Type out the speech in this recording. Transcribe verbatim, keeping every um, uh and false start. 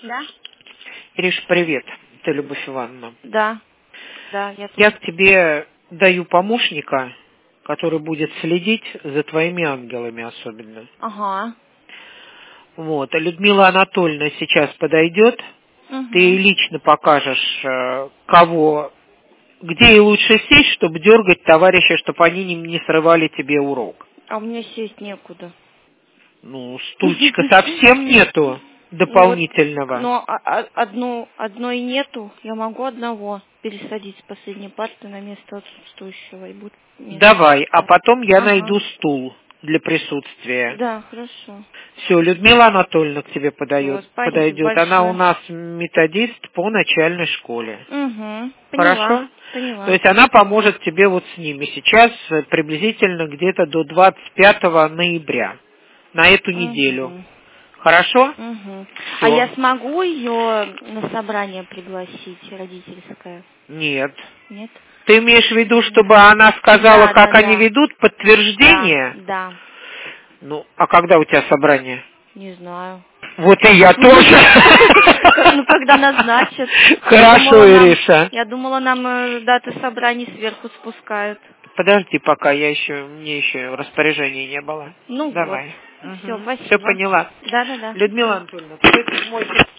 Да? Ириш, привет. Это Любовь Ивановна. Да. Да, я Я к тебе даю помощника, который будет следить за твоими ангелами особенно. Ага. Вот. А Людмила Анатольевна сейчас подойдет. Угу. Ты ей лично покажешь, э, кого, где ей лучше сесть, чтобы дергать товарища, чтобы они не, не срывали тебе урок. А у меня сесть некуда. Ну, стульчика совсем нету дополнительного. Но одну, одной нету, я могу одного пересадить с последней парты на место отсутствующего. И будет место. Давай, а потом я Ага. найду стул для присутствия. Да, хорошо. Все, Людмила Анатольевна к тебе подойдет, Вот, спасибо подойдет. Она большое. у нас методист по начальной школе. Угу. Поняла. Хорошо? Поняла. То есть она поможет тебе вот с ними сейчас э, приблизительно где-то до двадцать пятого ноября, на эту Угу. неделю. Хорошо? Угу. Всё. А я смогу ее на собрание пригласить, родительское? Нет. Нет? Ты имеешь в виду, чтобы она сказала, Да, как да, они да. ведут, подтверждение? Да, да. Ну, а когда у тебя собрание? Не знаю. Вот и я тоже. Ну, когда назначат. Хорошо, Ириша. Я думала, нам э, даты собраний сверху спускают. Подожди, пока я еще, мне еще распоряжения не было. Ну Давай. вот. Все, Угу. спасибо. Все поняла. Да, да, да. Людмила Анатольевна, ты мой